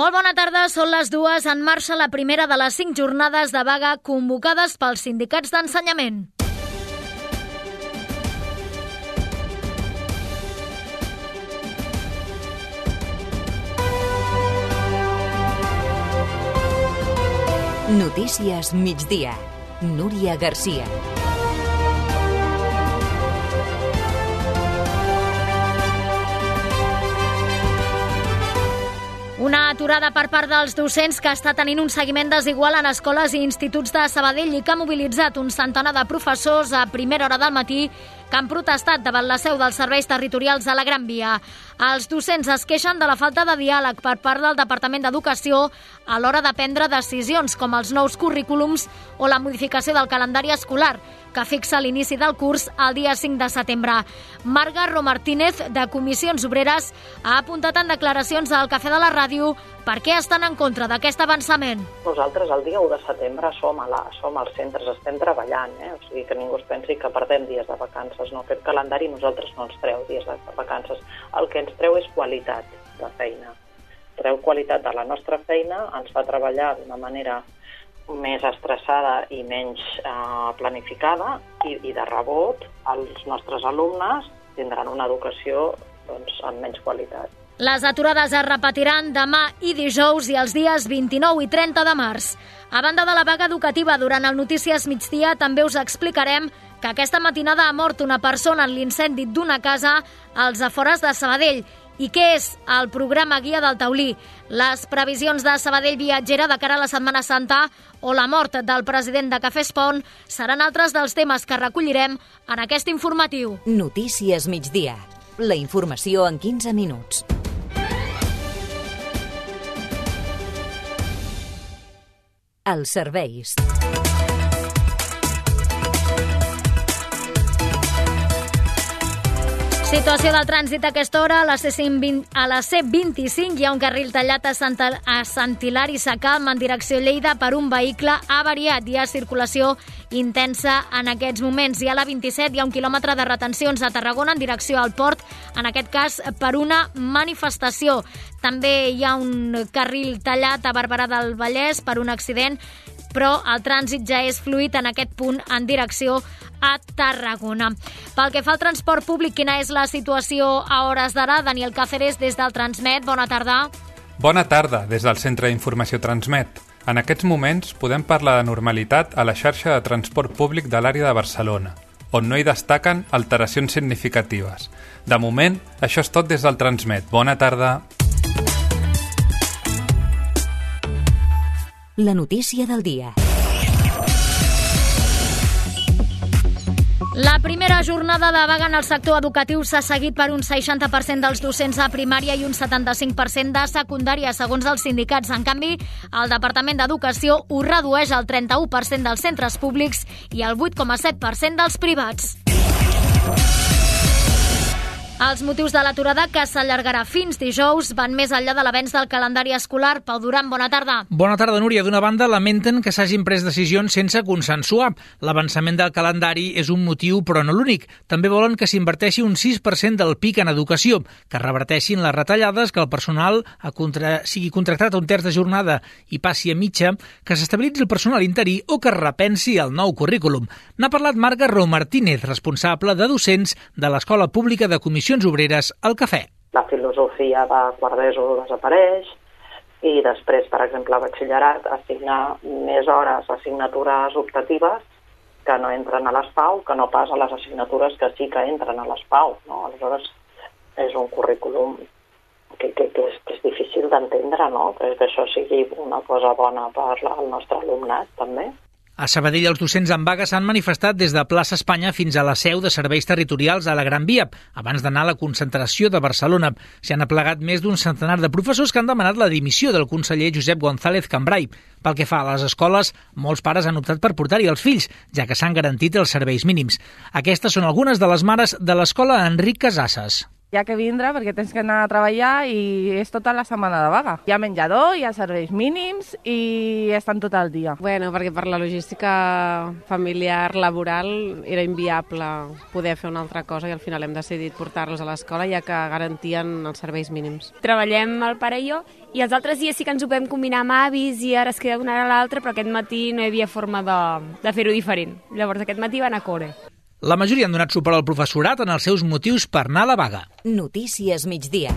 Molt bona tarda, són les 2, en marxa la primera de les 5 jornades de vaga convocades pels sindicats d'ensenyament. Notícies migdia. Núria Garcia. Una aturada per part dels docents que està tenint un seguiment desigual en escoles i instituts de Sabadell i que ha mobilitzat un centenar de professors a primera hora del matí que han protestat davant la seu dels serveis territorials de la Gran Via. Els docents es queixen de la falta de diàleg per part del Departament d'Educació a l'hora de prendre decisions com els nous currículums o la modificació del calendari escolar, que fixa l'inici del curs el dia 5 de setembre. Marga Romartínez, de Comissions Obreres, ha apuntat en declaracions al Cafè de la Ràdio per què estan en contra d'aquest avançament. Nosaltres el dia 1 de setembre som als centres, estem treballant, o sigui que ningú es pensi que perdem dies de vacances. No? Aquest calendari nosaltres no ens treu dies de vacances. El que ens treu és qualitat de feina. Treu qualitat de la nostra feina, ens fa treballar d'una manera més estressada i menys planificada i de rebot els nostres alumnes tindran una educació amb menys qualitat. Les aturades es repetiran demà i dijous i els dies 29 i 30 de març. A banda de la vaga educativa, durant el Notícies Migdia també us explicarem que aquesta matinada ha mort una persona en l'incendi d'una casa als afores de Sabadell. I què és el programa Guia del Taulí? Les previsions de Sabadell Viatgera de cara a la Setmana Santa o la mort del president de Cafè Espont seran altres dels temes que recollirem en aquest informatiu. Notícies Migdia. La informació en 15 minuts. Els serveis. Situació del trànsit a aquesta hora. A la C25 hi ha un carril tallat a Sant Hilari Sacalm en direcció Lleida per un vehicle avariat. Hi ha circulació intensa en aquests moments. I a la 27 hi ha un quilòmetre de retencions a Tarragona en direcció al port, en aquest cas per una manifestació. També hi ha un carril tallat a Barberà del Vallès per un accident, però el trànsit ja és fluid en aquest punt en direcció a Tarragona. Pel que fa al transport públic, quina és la situació a hores d'ara? Daniel Cáceres, des del Transmet, bona tarda. Bona tarda, des del Centre d'Informació Transmet. En aquests moments podem parlar de normalitat a la xarxa de transport públic de l'àrea de Barcelona, on no hi destaquen alteracions significatives. De moment, això és tot des del Transmet. Bona tarda. La notícia del dia. La primera jornada de vaga en el sector educatiu s'ha seguit per un 60% dels docents a primària i un 75% de secundària, segons els sindicats. En canvi, el Departament d'Educació ho redueix al 31% dels centres públics i al 8,7% dels privats. Els motius de l'aturada, que s'allargarà fins dijous, van més enllà de l'avenç del calendari escolar. Pau Duran, bona tarda. Bona tarda, Núria. D'una banda, lamenten que s'hagin pres decisions sense consensuar. L'avançament del calendari és un motiu, però no l'únic. També volen que s'inverteixi un 6% del PIC en educació, que reverteixin les retallades, que el personal sigui contractat a un terç de jornada i passi a mitja, que s'estabilitzi el personal interí o que repensi el nou currículum. N'ha parlat Marga Romartínez, responsable de docents de l'Escola Pública de Comissions Obreres al Cafè. La filosofia de quart d'ESO desapareix i després, per exemple, a batxillerat assignar més hores a assignatures optatives que no entren a les PAU, que no pas a les assignatures que sí que entren a les PAU. No? Aleshores, és un currículum que és difícil d'entendre, no? Que això sigui una cosa bona per al nostre alumnat, també. A Sabadell, els docents en vaga s'han manifestat des de Plaça Espanya fins a la seu de serveis territorials a la Gran Via, abans d'anar a la concentració de Barcelona. S'hi han aplegat més d'un centenar de professors que han demanat la dimissió del conseller Josep González Cambray. Pel que fa a les escoles, molts pares han optat per portar-hi els fills, ja que s'han garantit els serveis mínims. Aquestes són algunes de les mares de l'escola Enric Casasses. Hi ha que vindre perquè tens que anar a treballar i és tota la setmana de vaga. Hi ha menjador, hi ha serveis mínims i estan tot el dia. Bueno, perquè per la logística familiar, laboral, era inviable poder fer una altra cosa i al final hem decidit portar-los a l'escola ja que garantien els serveis mínims. Treballem el pare i jo i els altres dies sí que ens ho vam combinar amb avis i ara es queda d'una hora a l'altra, però aquest matí no hi havia forma de fer-ho diferent. Llavors aquest matí va anar a córrer. La majoria han donat suport al professorat en els seus motius per anar a la vaga. Notícies migdia.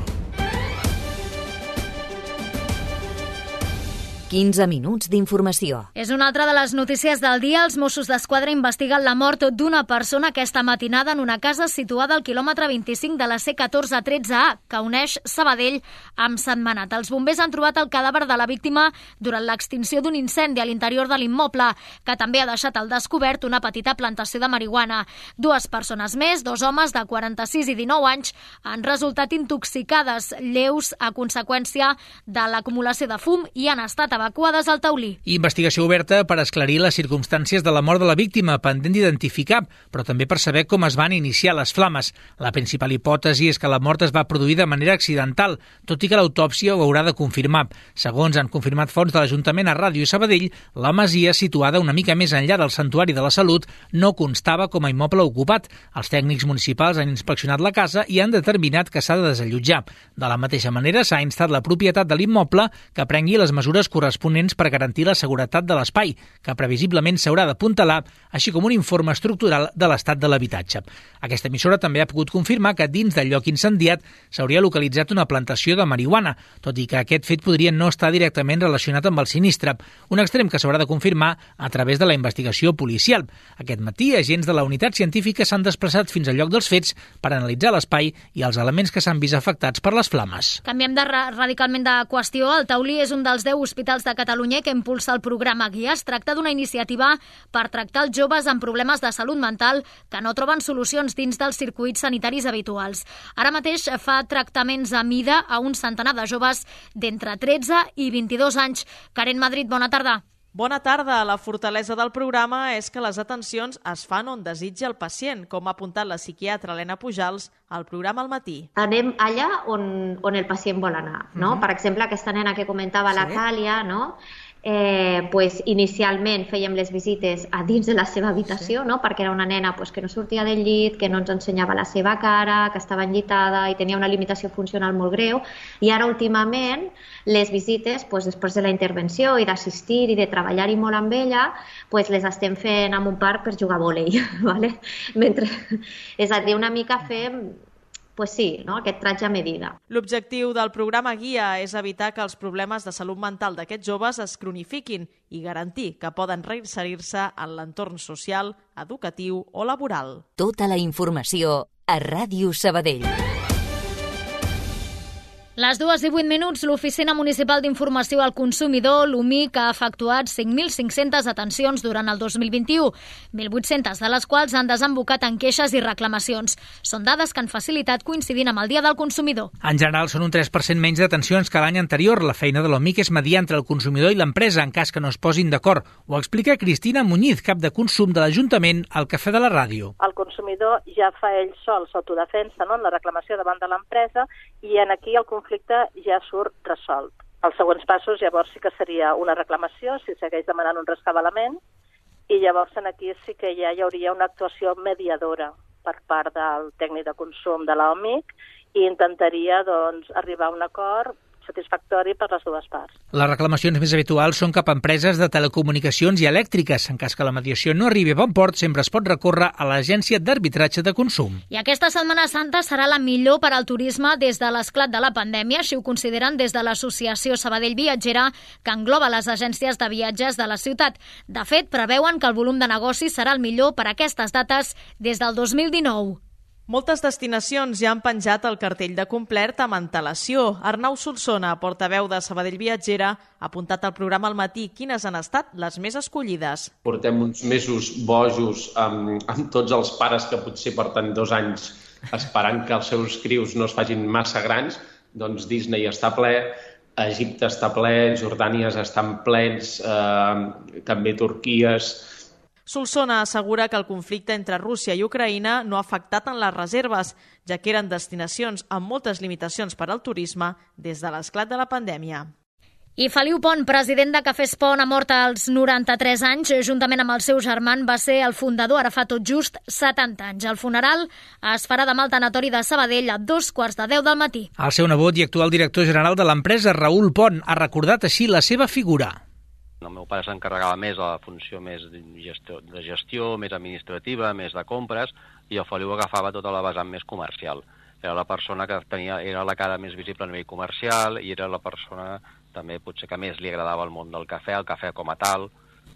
15 minuts d'informació. És una altra de les notícies del dia. Els Mossos d'Esquadra investiguen la mort d'una persona aquesta matinada en una casa situada al quilòmetre 25 de la C1413A, que uneix Sabadell amb Sentmenat. Els bombers han trobat el cadàver de la víctima durant l'extinció d'un incendi a l'interior de l'immoble, que també ha deixat al descobert una petita plantació de marihuana. 2 persones més, 2 homes de 46 i 19 anys, han resultat intoxicades lleus a conseqüència de l'acumulació de fum i han estat evacuades al Taulí. Investigació oberta per esclarir les circumstàncies de la mort de la víctima, pendent d'identificar, però també per saber com es van iniciar les flames. La principal hipòtesi és que la mort es va produir de manera accidental, tot i que l'autòpsia ho haurà de confirmar. Segons han confirmat fonts de l'Ajuntament a Ràdio Sabadell, la masia, situada una mica més enllà del Santuari de la Salut, no constava com a immoble ocupat. Els tècnics municipals han inspeccionat la casa i han determinat que s'ha de desallotjar. De la mateixa manera, s'ha instat la propietat de l'immoble que prengui les mesures corresponents per garantir la seguretat de l'espai, que previsiblement s'haurà d'apuntalar, així com un informe estructural de l'estat de l'habitatge. Aquesta emissora també ha pogut confirmar que dins del lloc incendiat s'hauria localitzat una plantació de marihuana, tot i que aquest fet podria no estar directament relacionat amb el sinistre, un extrem que s'haurà de confirmar a través de la investigació policial. Aquest matí, agents de la unitat científica s'han desplaçat fins al lloc dels fets per analitzar l'espai i els elements que s'han vist afectats per les flames. Canviem radicalment de qüestió. El Taulí és un dels 10 hospitals de Catalunya que impulsa el programa Guia. Es tracta d'una iniciativa per tractar els joves amb problemes de salut mental que no troben solucions dins dels circuits sanitaris habituals. Ara mateix fa tractaments a mida a un centenar de joves d'entre 13 i 22 anys. Karen Madrid, bona tarda. Bona tarda. La fortalesa del programa és que les atencions es fan on desitja el pacient, com ha apuntat la psiquiatra Helena Pujals al programa al matí. Anem allà on el pacient vol anar, no? Per exemple, aquesta nena que comentava, la Càlia, no? Pues inicialment fèiem les visites a dins de la seva habitació, no? Perquè era una nena pues, que no sortia del llit, que no ens ensenyava la seva cara, que estava enllitada i tenia una limitació funcional molt greu. I ara últimament les visites, pues, després de la intervenció i d'assistir i de treballar-hi molt amb ella, pues, les estem fent en un parc per jugar a vòlei. ¿Vale? És a dir, una mica fem... Pues sí, no? Aquest tratge a medida. L'objectiu del programa Guia és evitar que els problemes de salut mental d'aquests joves es cronifiquin i garantir que poden reinserir-se en l'entorn social, educatiu o laboral. Tota la informació a Ràdio Sabadell. Les 2:08, l'Oficina Municipal d'Informació al Consumidor, l'UMIC, ha efectuat 5.500 atencions durant el 2021, 1.800 de les quals han desembocat en queixes i reclamacions. Són dades que han facilitat coincidint amb el Dia del Consumidor. En general, són un 3% menys d'atencions que l'any anterior. La feina de l'UMIC és mediar entre el consumidor i l'empresa en cas que no es posin d'acord. Ho explica Cristina Muñiz, cap de consum de l'Ajuntament, al Cafè de la Ràdio. El consumidor ja fa ell sol s'autodefensa, no?, en la reclamació davant de l'empresa i en aquí el conflicte ja surt resolt. Els següents passos llavors sí que seria una reclamació, si segueix demanant un rescabalament, i llavors aquí sí que ja hi hauria una actuació mediadora per part del tècnic de consum de l'OMIC i intentaria doncs, arribar a un acord satisfactori per les dues parts. Les reclamacions més habituals són cap a empreses de telecomunicacions i elèctriques. En cas que la mediació no arribi a bon port, sempre es pot recórrer a l'Agència d'Arbitratge de Consum. I aquesta Setmana Santa serà la millor per al turisme des de l'esclat de la pandèmia, així ho consideren des de l'Associació Sabadell Viatgera, que engloba les agències de viatges de la ciutat. De fet, preveuen que el volum de negoci serà el millor per a aquestes dates des del 2019. Moltes destinacions ja han penjat el cartell de complert amb antelació. Arnau Solsona, portaveu de Sabadell Viatgera, ha apuntat al programa al matí quines han estat les més escollides. Portem uns mesos bojos amb tots els pares que potser porten 2 anys esperant que els seus crius no es facin massa grans. Doncs Disney està ple, Egipte està ple, Jordànies estan plens, també Turquies. Solsona assegura que el conflicte entre Rússia i Ucraïna no ha afectat en les reserves, ja que eren destinacions amb moltes limitacions per al turisme des de l'esclat de la pandèmia. I Feliu Pont, president de Cafès Pont, ha mort als 93 anys. Juntament amb el seu germà va ser el fundador, ara fa tot just 70 anys. El funeral es farà demà al tanatori de Sabadell a 2:15 del matí. El seu nebot i actual director general de l'empresa, Raül Pont, ha recordat així la seva figura. El meu pare s'encarregava més de la funció més de gestió, més administrativa, més de compres, i el Feliu agafava tota la vessant més comercial. Era la persona que era la cara més visible a nivell comercial i era la persona també potser que més li agradava el món del cafè, el cafè com a tal,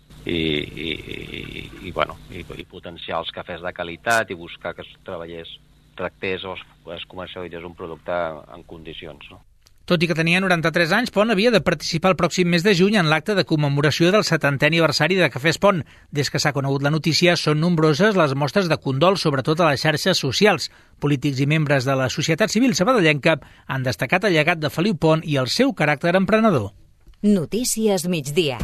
i potenciar els cafès de qualitat i buscar que tractés o es comercialitzés un producte en condicions, no? Tot i que tenia 93 anys, Pont havia de participar el pròxim mes de juny en l'acte de commemoració del 70è aniversari de Cafès Pont. Des que s'ha conegut la notícia, són nombroses les mostres de condol, sobretot a les xarxes socials. Polítics i membres de la societat civil sabadellenca han destacat el llegat de Feliu Pont i el seu caràcter emprenedor. Notícies migdia.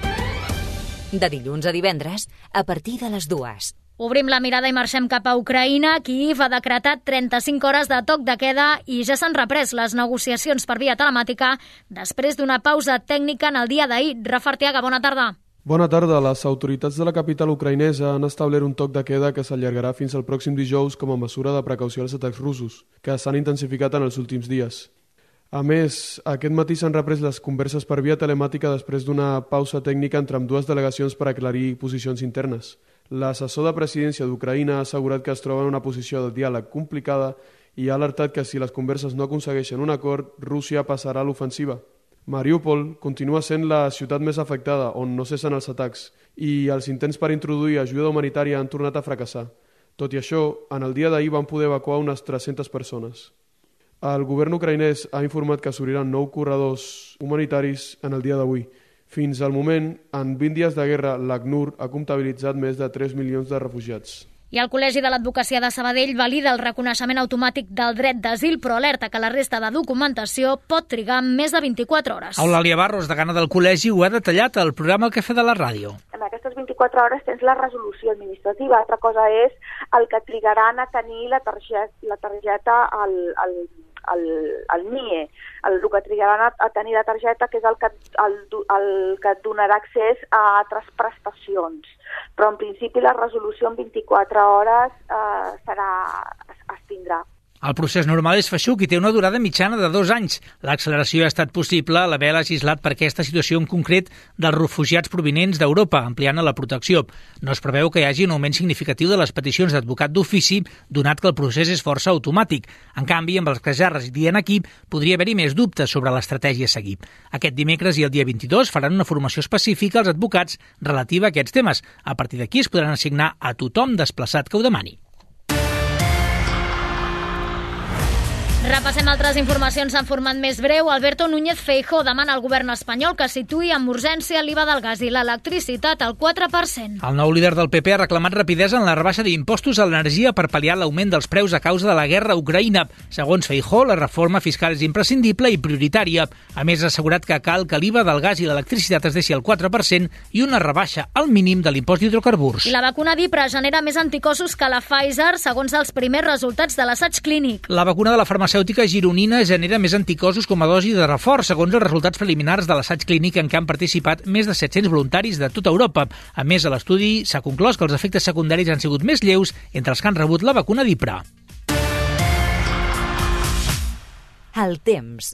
De dilluns a divendres, a partir de les 2. Obrim la mirada i marxem cap a Ucraïna. Kíiv ha decretat 35 hores de toc de queda i ja s'han reprès les negociacions per via telemàtica després d'una pausa tècnica en el dia d'ahir. Rafa Arteaga, bona tarda. Bona tarda. Les autoritats de la capital ucraïnesa han establert un toc de queda que s'allargarà fins al pròxim dijous com a mesura de precaució als atacs russos, que s'han intensificat en els últims dies. A més, aquest matí s'han reprès les converses per via telemàtica després d'una pausa tècnica entre ambdues delegacions per aclarir posicions internes. L'assessor de presidència d'Ucraïna ha assegurat que es troba en una posició de diàleg complicada i ha alertat que si les converses no aconsegueixen un acord, Rússia passarà a l'ofensiva. Mariúpol continua sent la ciutat més afectada, on no cessen els atacs, i els intents per introduir ajuda humanitària han tornat a fracassar. Tot i això, en el dia d'ahir van poder evacuar unes 300 persones. El govern ucraïnès ha informat que s'obriran 9 corredors humanitaris en el dia d'avui. Fins al moment, en 20 dies de guerra, l'ACNUR ha comptabilitzat més de 3 milions de refugiats. I el Col·legi de l'Advocacia de Sabadell valida el reconeixement automàtic del dret d'asil, però alerta que la resta de documentació pot trigar més de 24 hores. Eulàlia Barros, degana del col·legi, ho ha detallat al programa El Cafè de la Ràdio. En aquestes 24 hores tens la resolució administrativa. Altra cosa és el que trigaran a tenir la targeta al NIE, el que trigaran a tenir la targeta, que és el que et donarà accés a altres prestacions. Però en principi la resolució en 24 hores es tindrà. El procés normal és feixuc i té una durada mitjana de 2 anys. L'acceleració ha estat possible a l'haver legislat per aquesta situació en concret dels refugiats provinents d'Europa, ampliant la protecció. No es preveu que hi hagi un augment significatiu de les peticions d'advocat d'ofici, donat que el procés és força automàtic. En canvi, amb els que ja residien aquí, podria haver-hi més dubtes sobre l'estratègia a seguir. Aquest dimecres i el dia 22 faran una formació específica als advocats relativa a aquests temes. A partir d'aquí es podran assignar a tothom desplaçat que ho demani. Repassem altres informacions en format més breu. Alberto Núñez Feijóo demana al govern espanyol que situï amb urgència l'IVA del gas i l'electricitat al 4%. El nou líder del PP ha reclamat rapidesa en la rebaixa d'impostos a l'energia per pal·liar l'augment dels preus a causa de la guerra a Ucraïna. Segons Feijóo, la reforma fiscal és imprescindible i prioritària. A més, ha assegurat que cal que l'IVA del gas i l'electricitat es deixi al 4% i una rebaixa al mínim de l'impost d'hidrocarburs. I la vacuna d'Ipra genera més anticossos que la Pfizer, segons els primers resultats de l'assaig clínic. La vacuna de la farmacèutica gironina genera més anticossos com a dosi de reforç, segons els resultats preliminars de l'assaig clínic en què han participat més de 700 voluntaris de tota Europa. A més, a l'estudi s'ha conclòs que els efectes secundaris han sigut més lleus entre els que han rebut la vacuna d'Ipra. El temps.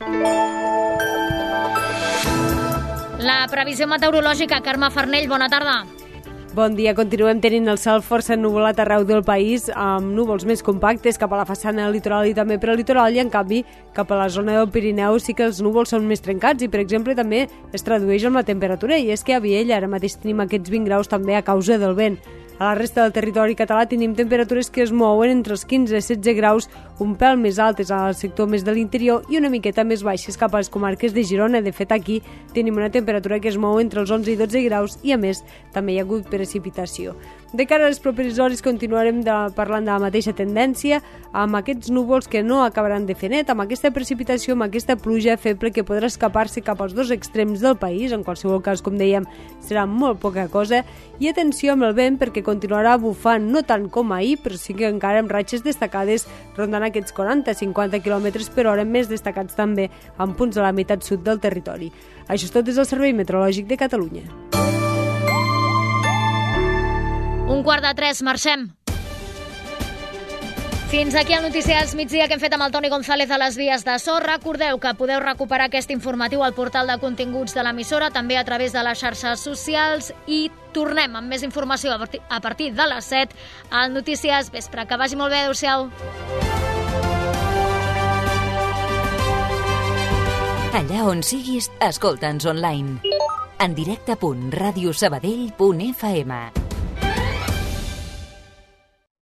La previsió meteorològica, Carme Farnell, bona tarda. Bon dia, continuem tenint el cel força ennuvolat arreu del país, amb núvols més compactes cap a la façana litoral i també per al litoral, i en canvi cap a la zona del Pirineu sí que els núvols són més trencats i, per exemple, també es tradueix en la temperatura, i és que a Viella ara mateix tenim aquests 20 graus també a causa del vent. A la resta del territori català tenim temperatures que es mouen entre els 15 i 16 graus un pèl més altes al sector més de l'interior i una miqueta més baixes cap a les comarques de Girona. De fet, aquí tenim una temperatura que es mou entre els 11 i 12 graus i, a més, també hi ha hagut precipitació. De cara a les properes hores continuarem parlant de la mateixa tendència, amb aquests núvols que no acabaran de fer net, amb aquesta precipitació, amb aquesta pluja feble que podrà escapar-se cap als dos extrems del país. En qualsevol cas, com dèiem, serà molt poca cosa. I atenció amb el vent, perquè continuarà bufant, no tant com ahir, però sí que encara amb ratxes destacades rondant aquests 40-50 km per hora, més destacats també en punts de la meitat sud del territori. Això és tot des del Servei Meteorològic de Catalunya. 2:45, marxem. Fins aquí el Noticias Migdia que hem fet amb el Toni González a les vies de so. Recordeu que podeu recuperar aquest informatiu al portal de continguts de l'emissora, també a través de les xarxes socials, i tornem amb més informació a partir de les 7 al Notícies Vespre. Que vagi molt bé, adéu-siau. Allà on siguis, escolta'ns online. En directe.radiosabadell.fm